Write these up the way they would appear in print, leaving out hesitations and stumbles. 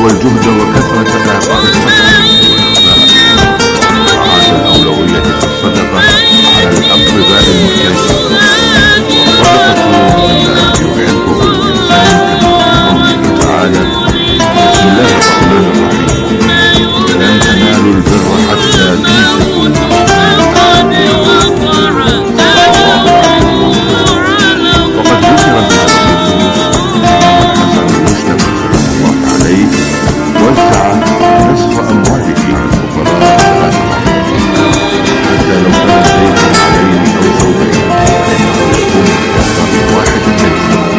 والجهد وكثرة إعطاء الصدقة، وإعطاء الأولوية في الصدقة على الأقرباء المحتاجين. والصدقة مما يحبه الإنسان كما في قوله تعالى: بسم الله الرحمن الرحيم: لن تنالوا البر حتى تنفقوا. وقد ذكر بهذه الدروس الحسن المسلم رحمه الله عليه وزع نصف أمواله على الفقراء حتى لو كان لديه عليه أو ثوبين فإنه يكون بأثر واحد منهما.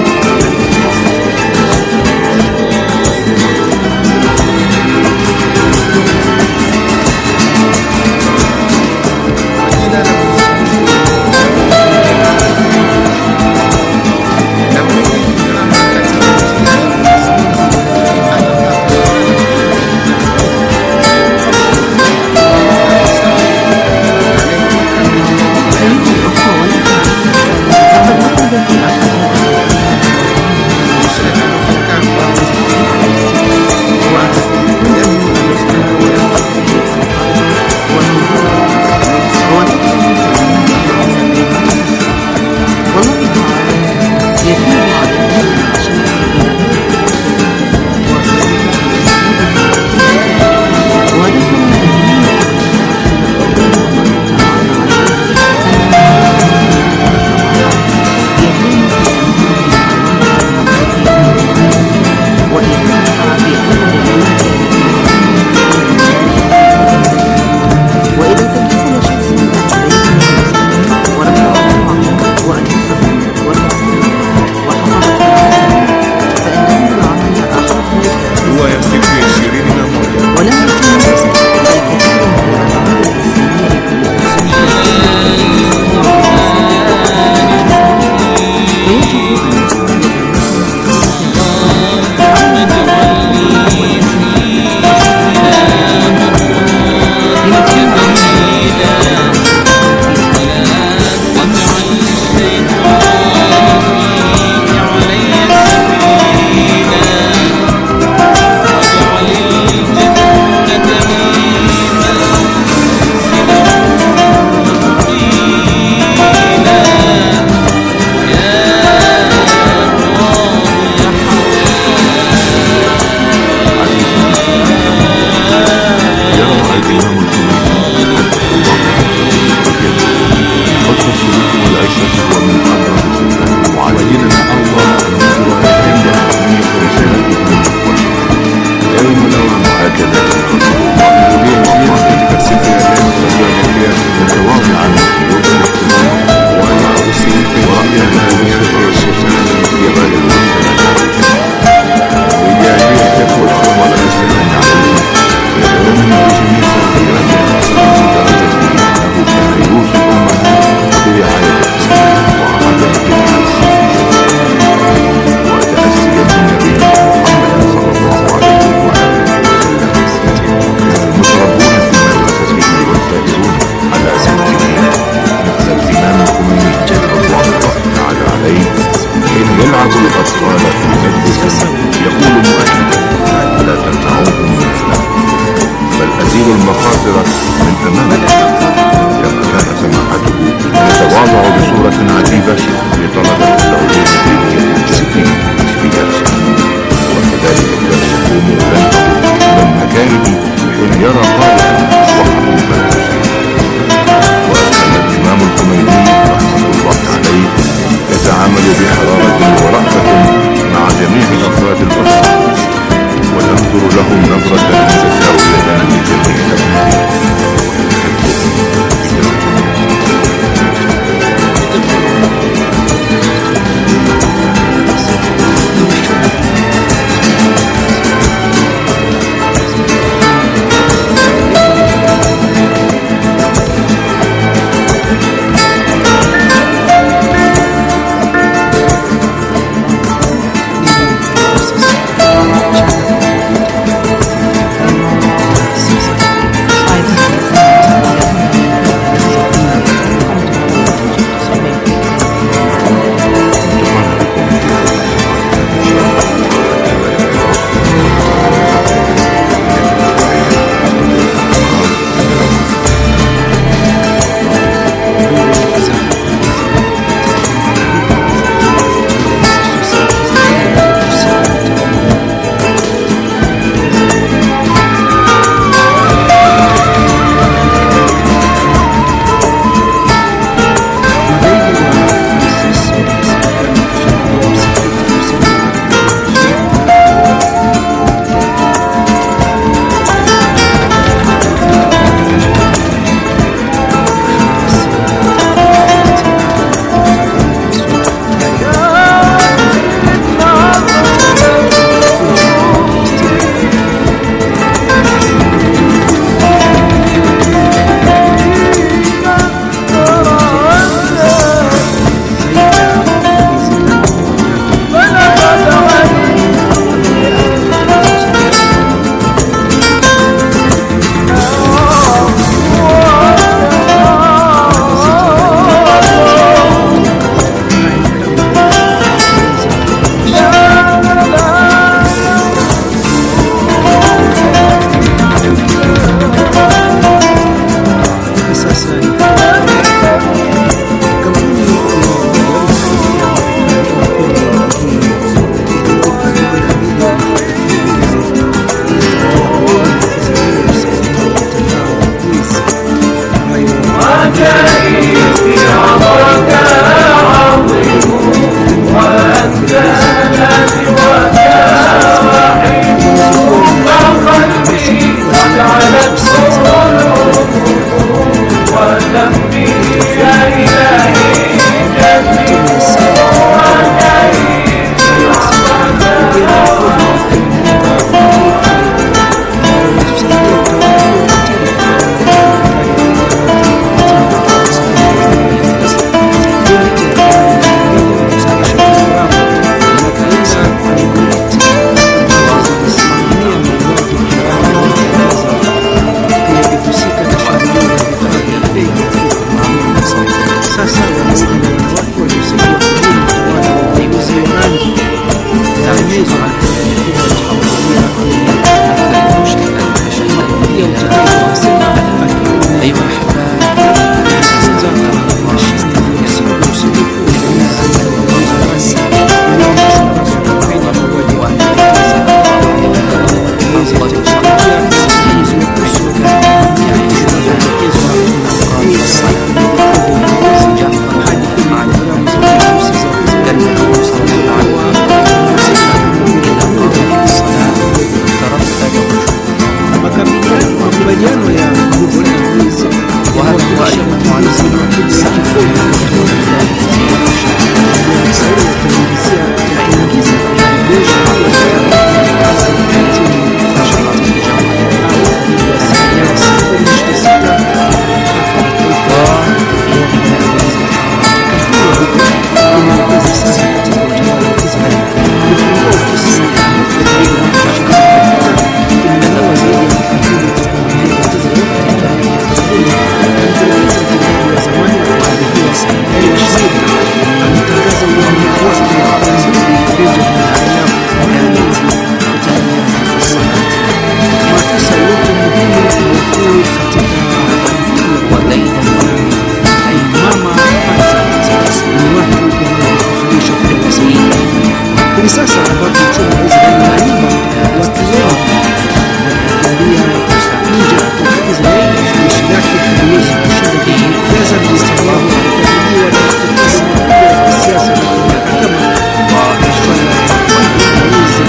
sasa ambapo uchumi wa Israeli unayumba, watu wengi wanaangalia nje kutoka Israeli, jeshi lake haliwezi kushinda vita. Gaza ni Netanyahu anakabiliwa na matatizo makubwa ya kisiasa na kimahakama masuala ya ulinzi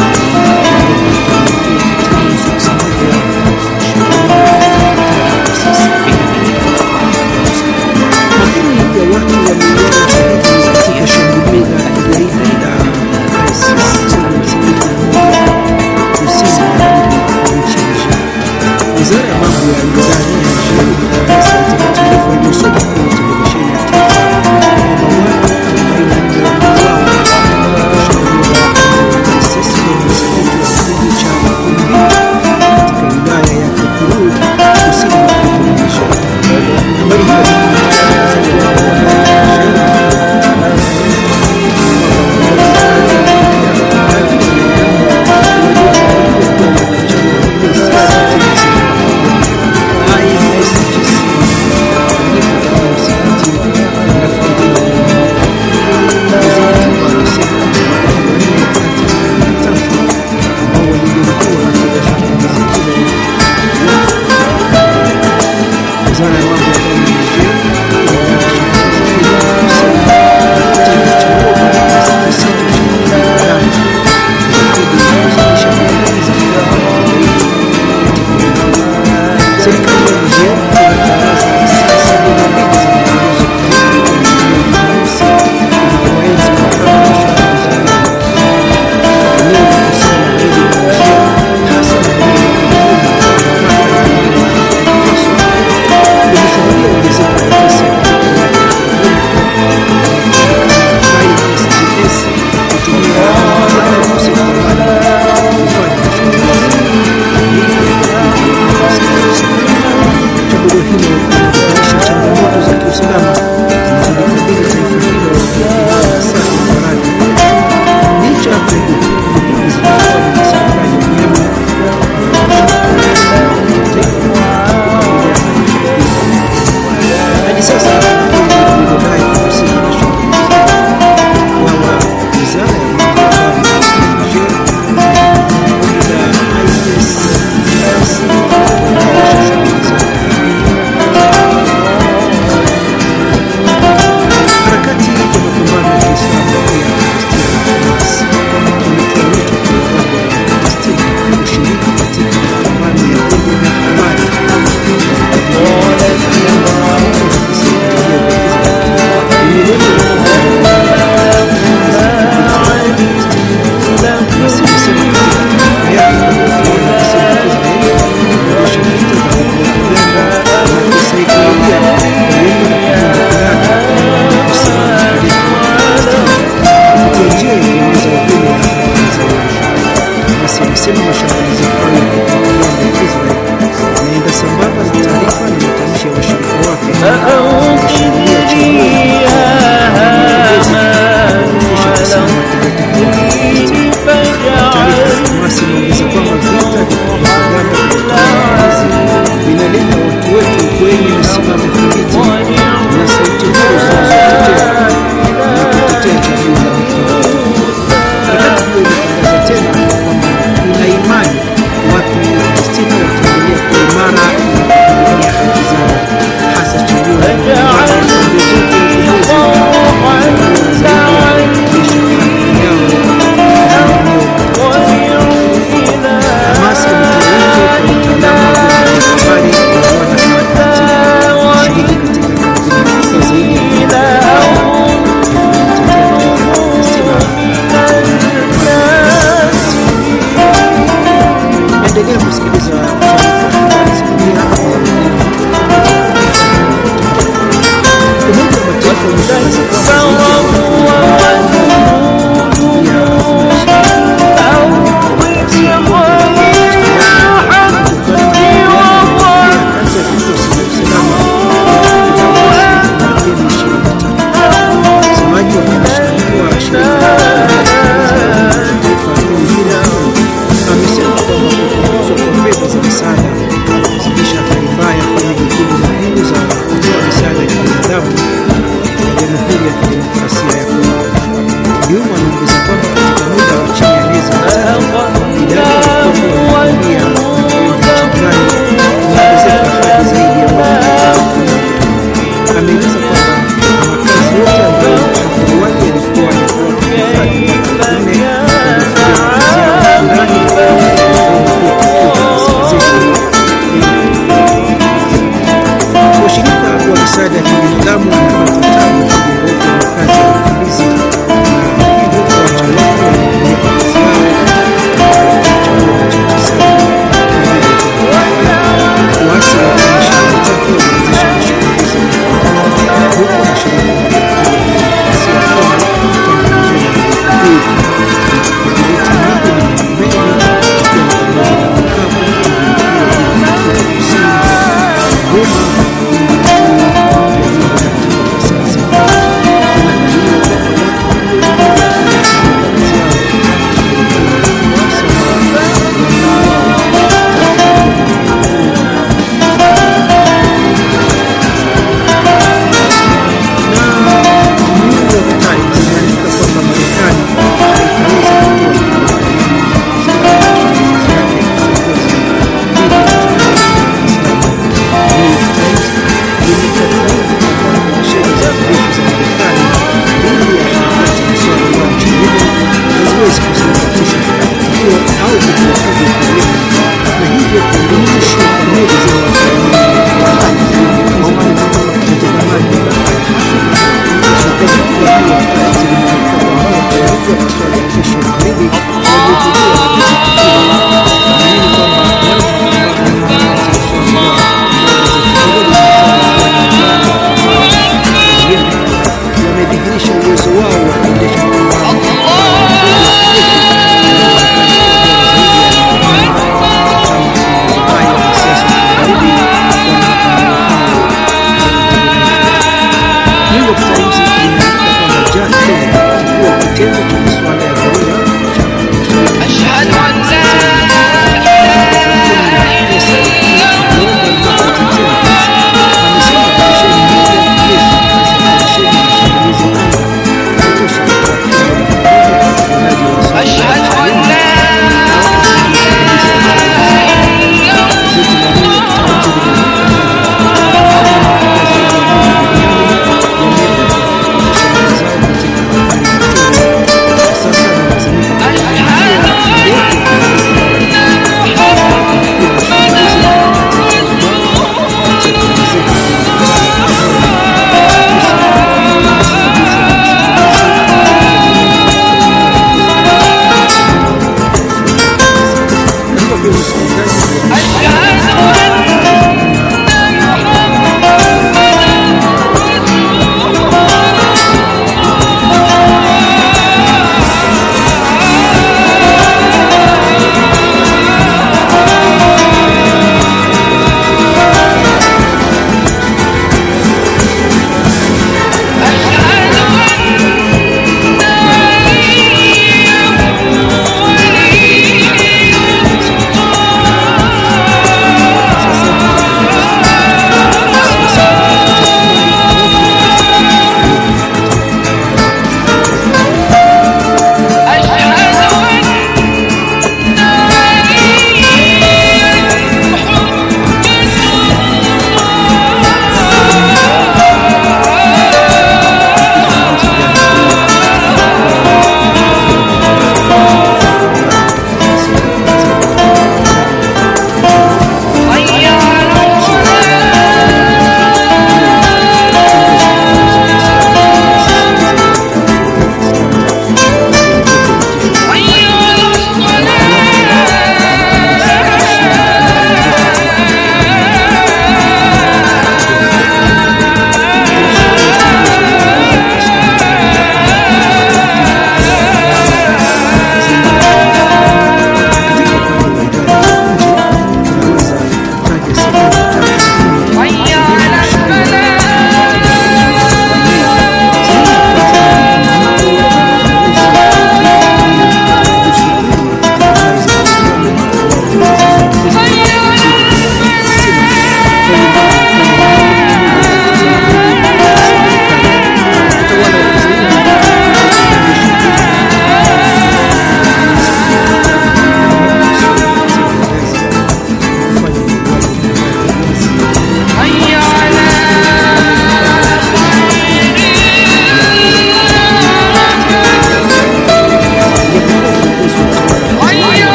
makumi ya watu waliuawa katika shambulio la kigaidi la ISIS kusini mwa nchi. Wizara ya mambo ya ndani ya Algeria imetangaza katika taarifa iliyosomwa kwenye televisheni ya taifa kwamba watu 44 waliuawa katika shambulio la ISIS kwenye msikiti wa kijiji cha Kumbi katika wilaya ya Kokurou kusini mwa Indonesia. Habari kufuatia maswali ya kesho magharibi yaliyojibiwa na gazeti hilo, naamini kwamba wale wamedhihirisha uwezo wao wa kuendesha mapambano kitendo cha masuala ya dharura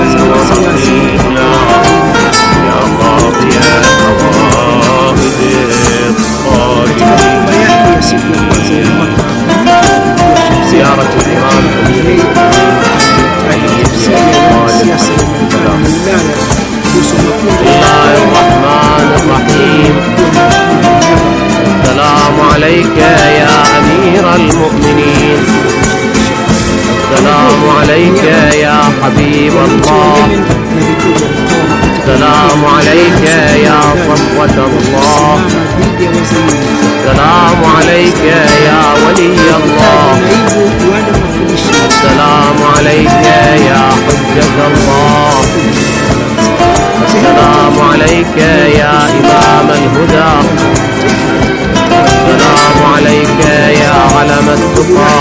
وقيلا يا قاضي الحوائج حضرة الإمام أمير المؤمنين السياسة والمعرفة بسم الله الرحمن الرحيم. السلام عليك يا أمير المؤمنين، السلام عليك يا حبيب الله، السلام عليك يا صفوة الله، السلام عليك يا ولي الله، السلام عليك يا حجة الله، السلام عليك يا إمام الهدى، السلام عليك يا علم التقى،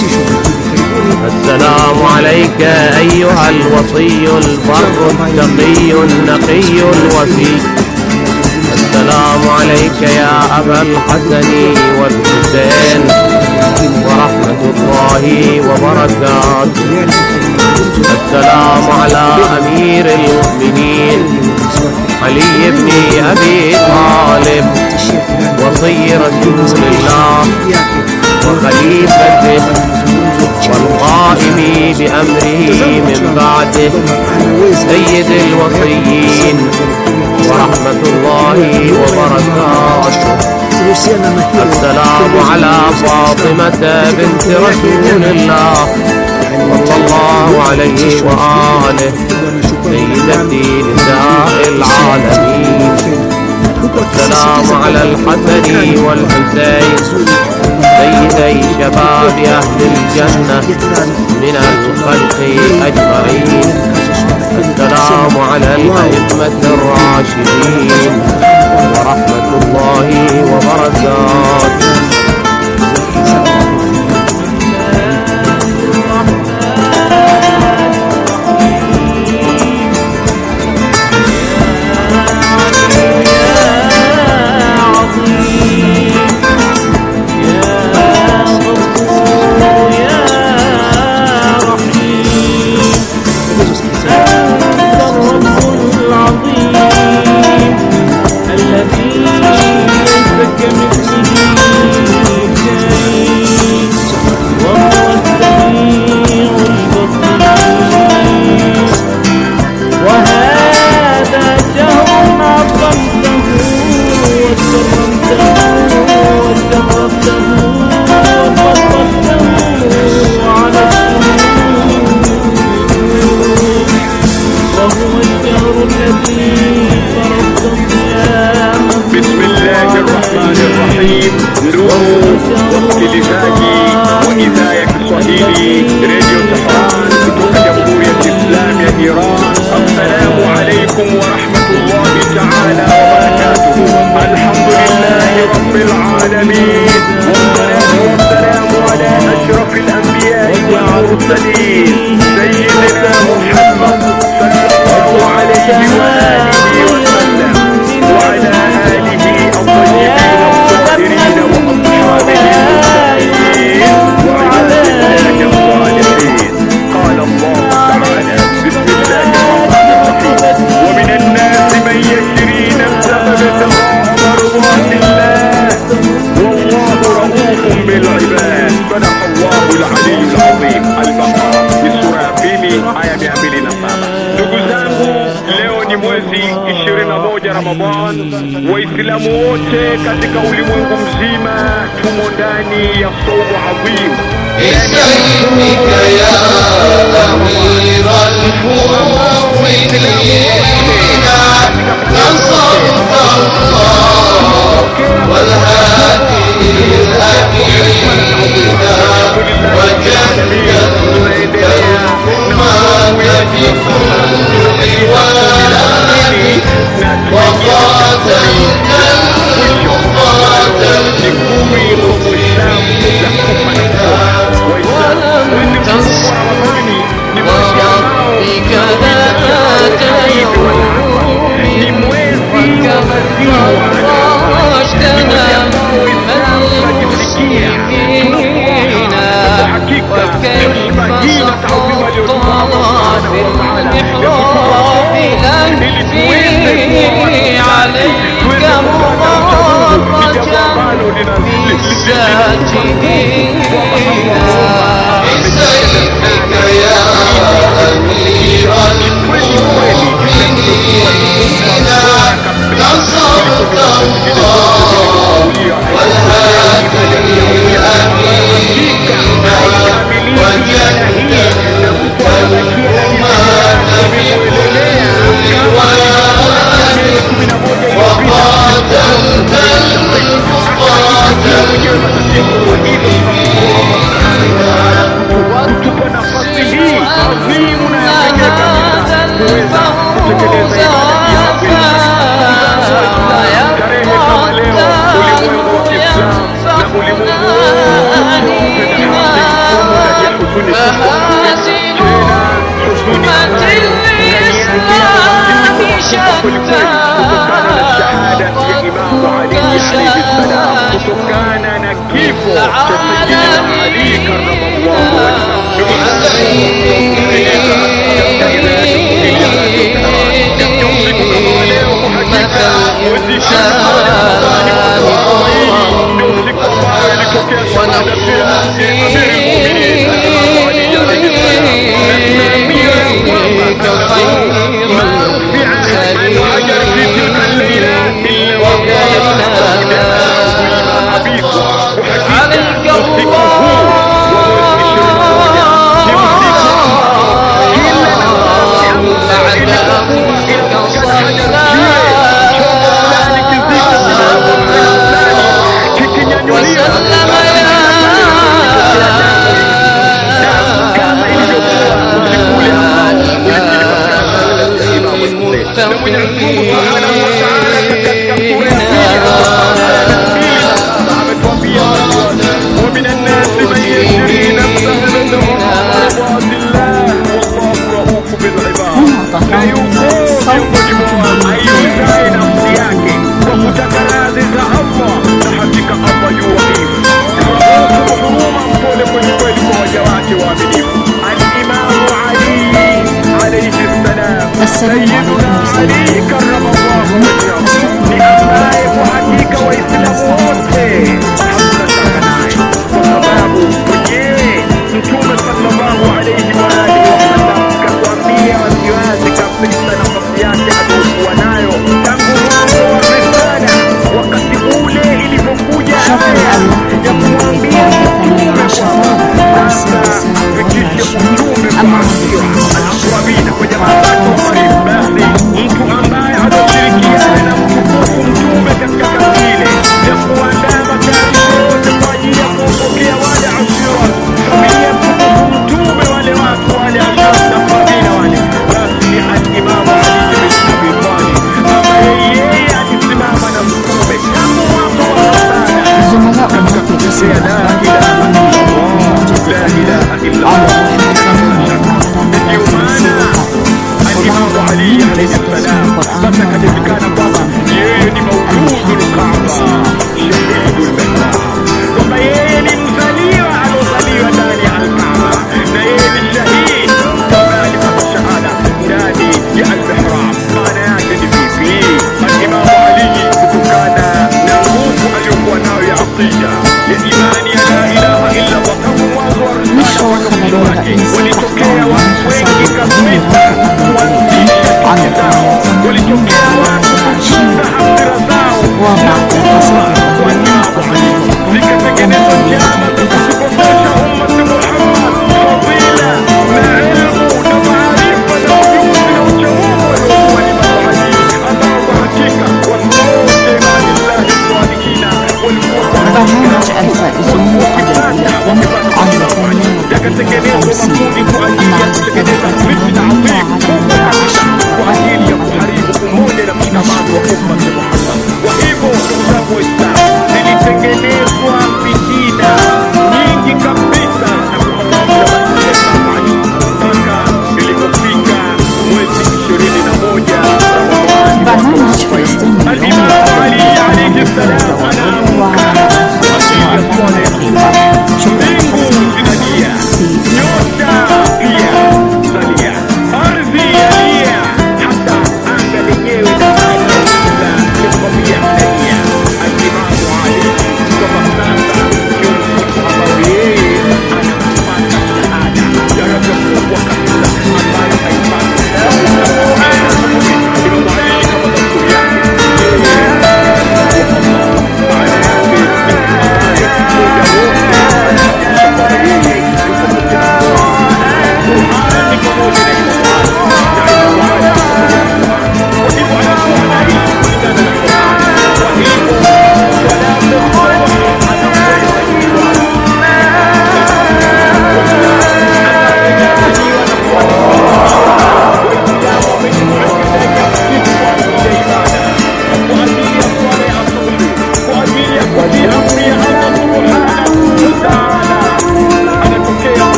السلام عليك أيها الوصي البر التقي النقي الوفي، السلام عليك يا أبا الحسن والحسين ورحمة الله وبركاته، السلام على أمير المؤمنين علي بن أبي طالب وصي رسول الله وخليفته والقائم بأمره من بعده سيد الوصيين ورحمة الله وبركاته، السلام على فاطمة بنت رسول الله صلى الله عليه وآله سيدتي نساء العالمين، السلام على الحسن والحسين سيدي شباب أهل الجنة من الخلق أجمعين، السلام على الأئمة الراشدين ورحمة الله وبركاته. Waislamu wote katika ulimwengu mzima tumo ndani ya saumu adhim. Bismika ya Amir al-Mu'minin nasarta Allah wal hadi al-amina wa jannatuka ma fi kulli wadi wa qatalna al-muqatal ولم تصر وربك ذات يوم وكما فرجتنا المسلمين وكيف سقطنا في المحراب لنفي عليك مضرجا في الساجدين kutokana na kifo cha Sayyidina Ali karramallahu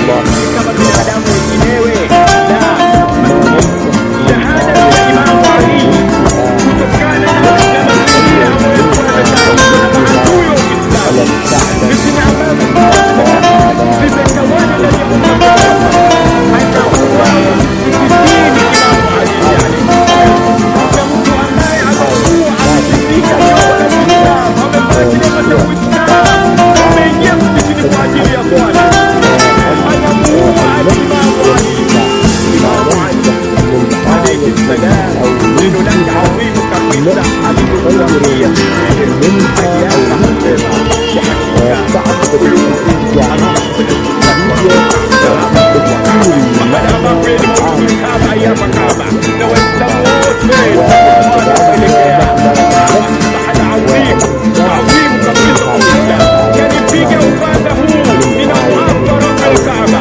kama binadamu wenginewe. Shahada ya Imamu Ali kutokana na mazingira ambayo yametawaliwa na maadui wa Uislamu, vitina ambavyo vimetawala ndani ya umma hata wao kidini Imamu Ali na mtu ambaye amekuwa amefika Uislamu, amefuatilia cha Uislamu, ameingia msikitini kwa ajili ya swala, anamuua Imamu Ali. Imamu Ali alayhi salam neno lake adhimu kabisa alipokuambia alianza kusema kwa hakika huyu maana kweli kama ayama kama na Waislamu wote wanaelekea mahala adhim kabisa, yani piga upanga huu ninaoapa Rabbul Kaaba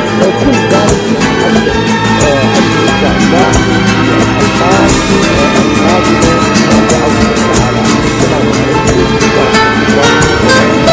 كل ذلك حسب إن شاء الله الحلقات القادمة بعون الله تعالى. السلام عليكم ورحمة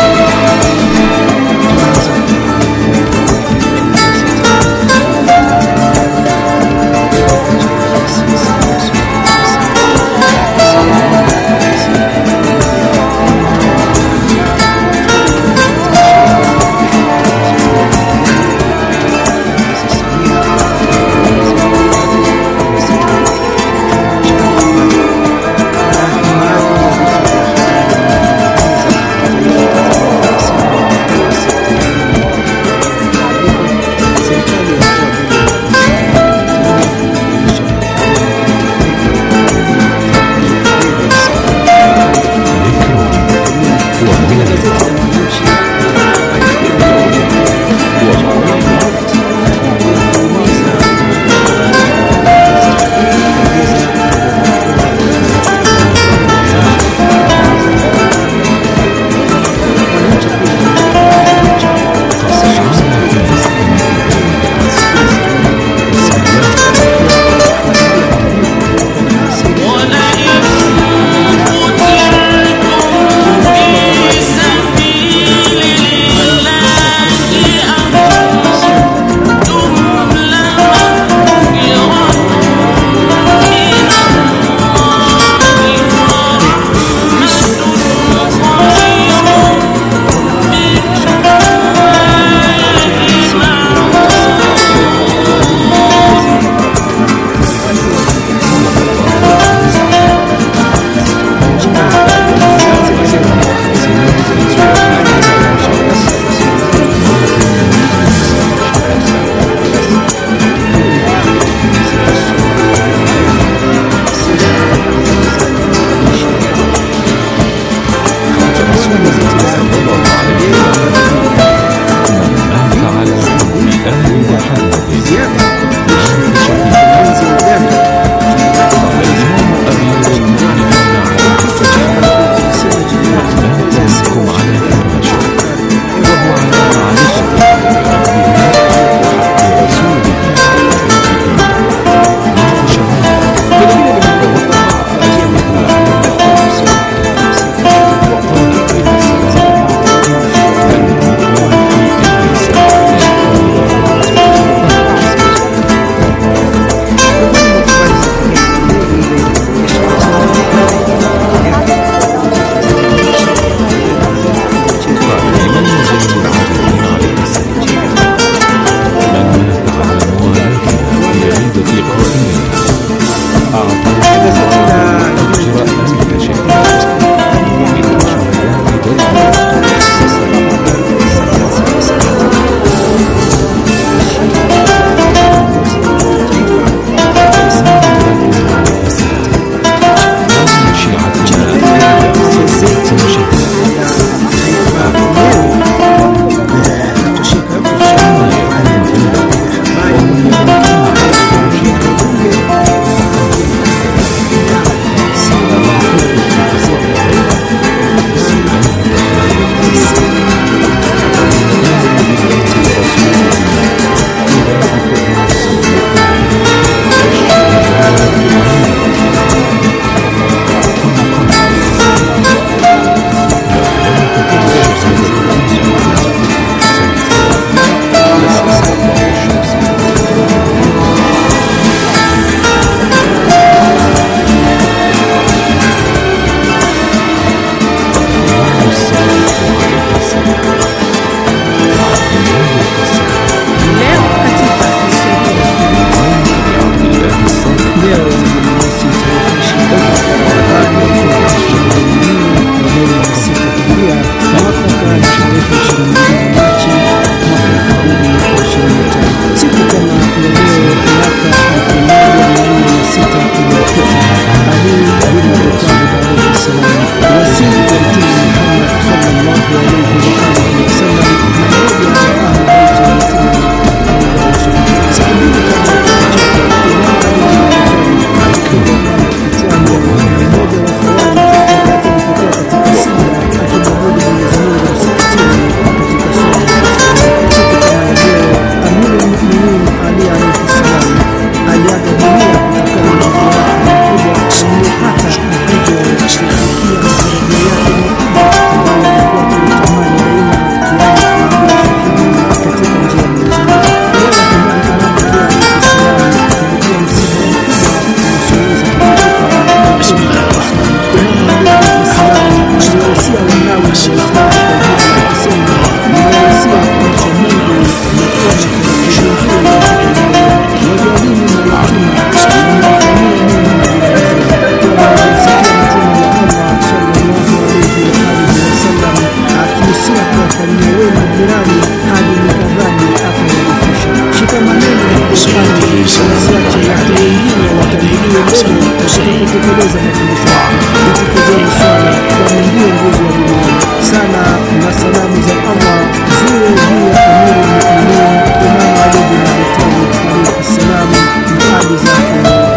وصيته ونصيحته wengine watangulie mbele katika kutekeleza mafundisho yake. Itukuzeni swala, kwani ndiyo nguzo ya dunia. Sala na salamu za Allah ziwe juu ya Amiri al-Mu'minin Imam Ali bin Abi Talib alayhi salam na ahli zake.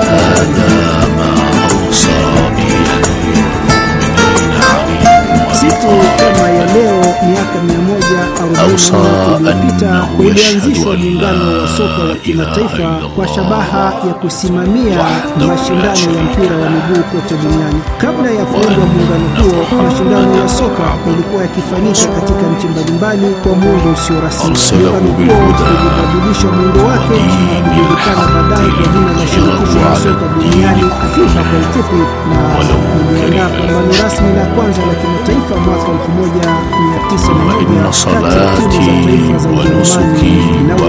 Siku kama ya leo miaka 140 iliyopita ulianzishwa muungano wa soka wa kimataifa kwa shabaha ya kusimamia mashindano ya mpira wa miguu kote duniani. Kabla ya kuundwa muungano huo, mashindano ya soka yalikuwa yakifanyika katika nchi mbalimbali kwa muundo usio rasmi. Muungano huo ulibadilisha muundo wake na kujulikana baadaye kwa jina la Shirikisho la Soka Duniani, FIFA kwa ufupi, na uliandaa pambano rasmi la kwanza la kimataifa mwaka 1901 kati ya timu za taifa za Ujerumani na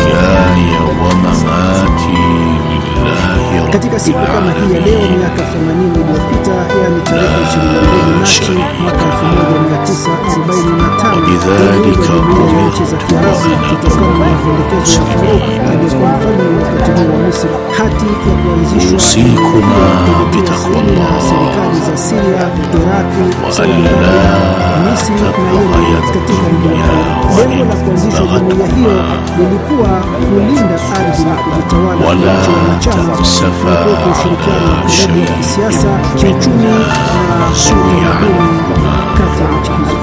Uingereza. Katika siku kama hii ya leo miaka 80 iliyopita, yaani tarehe 22 Machi mwaka 1945, iliundwa Jumuiya ya Nchi za Kiarabu kutokana na mapendekezo ya Farouk aliyekuwa mfalme wa wakati huo wa Misri. Hati ya kuanzishwa na serikali za Syria, Iraki, Saudi Arabia, Misri na Yemen katika muda huo. Lengo la kuanzisha jumuiya hiyo lilikuwa kulinda ardhi na kujitawala kwa nchi wanachama na kuweka ushirikiano wa karibu wa kisiasa, kiuchumi na kiutamaduni kati ya nchi hizo.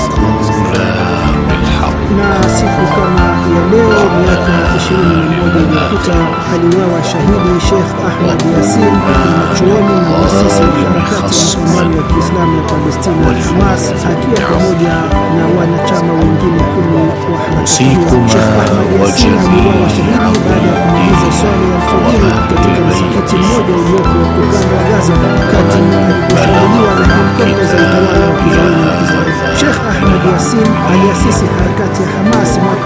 Na siku kama ya leo miaka 21 iliyopita aliuawa shahidi Sheikh Ahmad Yasin, mwanachuoni na muasisi wa harakati ya mapambano ya Kiislamu ya Palestina Hamas, akiwa pamoja na wanachama wengine 10 wa harakati hiyo. Sheikh Ahmad Yasin aliuawa shahidi baada ya kumaliza swala ya alfajiri katika msikiti mmoja uliopo ukanda wa Gaza wakati aliposhambuliwa na helikopta za utawala wa Kizayuni wa Israeli. Sheikh Ahmad Yasin aliasisi harakati ya Hamas mwaka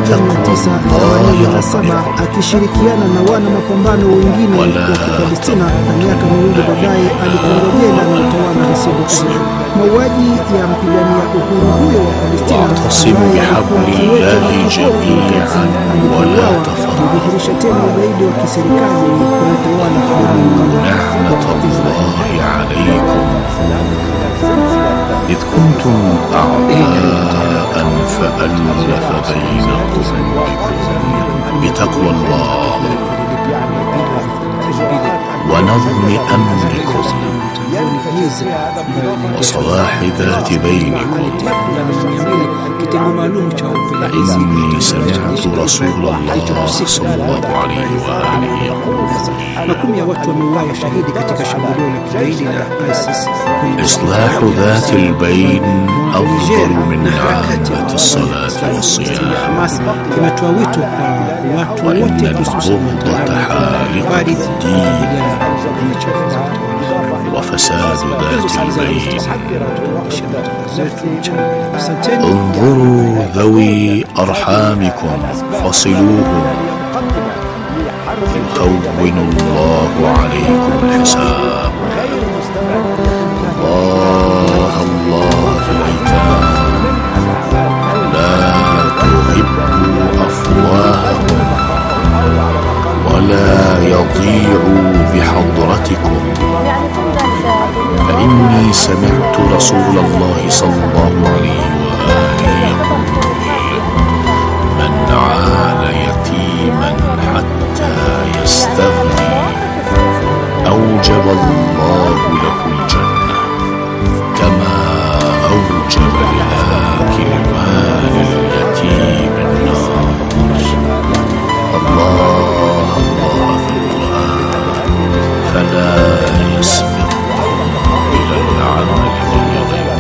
1987 akishirikiana na wana mapambano wengine wa Palestina, na miaka miwili baadaye alifungwa jela na utawala wa Saddam Hussein. Mauaji ya mpigania uhuru huyo wa Palestina ambaye alikuwa akiweka alidhihirisha tena ugaidi wa kiserikali kwa utawala إذ كنتم أعداء فألف بين قلوبكم بتقوى الله ونظم أمركم وصلاح ذات بينكم فإني سمعت رسول الله صلى الله عليه وآله يقول إصلاح ذات البين أفضل من عامة الصلاة والصيام وإن البغض حالق الدين وفساد ذات البين. انظروا ذوي أرحامكم فصلوهم يهون الله عليكم الحساب. الله في الأيتام لا تغبوا أفواههم ولا يضيعوا بحضرتكم، فإني سمعت رسول الله صلى الله عليه وآله يقول من عال يتيما حتى يستغني أوجب الله له الجنة كما أوجب لآكل مال اليتيم النار. الله في القرآن فلا يسبق إلى العمل باليدين.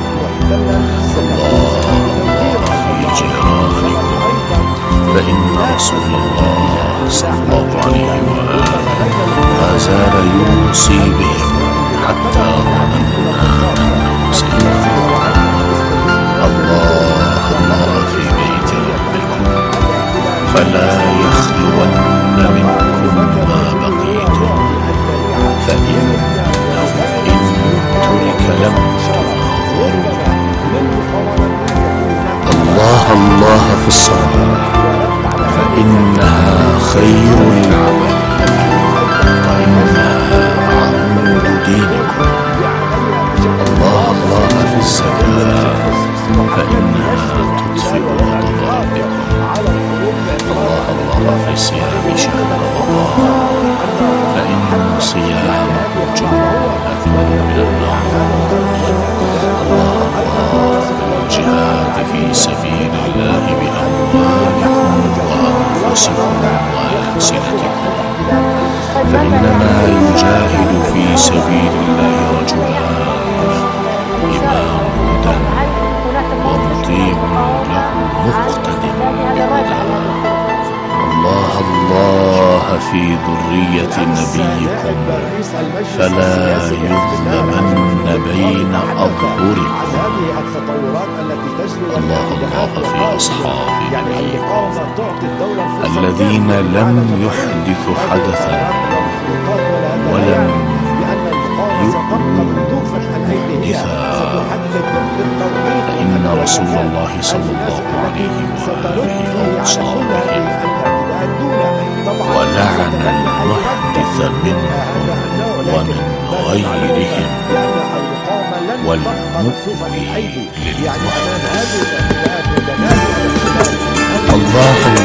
الله في جيرانكم فإن رسول الله صلى الله عليه وآله ما زال يوصي بهم حتى ظننا أنه سيفعل. الله في بيت ربكم فلا يخلون منكم ما بقيتم، فإنه إن ترك لم تناظروا. الله في الصلاة فإنها خير العمل وإنها عمود دينكم. الله الله في الزكاة فإنها تطفئ غضب ربكم. الله الله في صيام شهر رمضان فإن صيامه جنة من النار. الله الله في الجهاد في سبيل الله بأموالكم وأنفسكم وألسنتكم، فإنما يجاهد في سبيل الله رجلان إمام هدى ومطيع له مقتد بالهدى. الله الله في ذرية نبيكم فلا يظلمن بين أظهركم. الله الله في أصحاب نبيكم الذين لم يحدثوا حدثا ولم يؤمنوا محدثا، فإن رسول الله صلى الله عليه وآله وصحبه ولعن المحدث منهم ومن غيرهم والمؤوي للمحدث. الله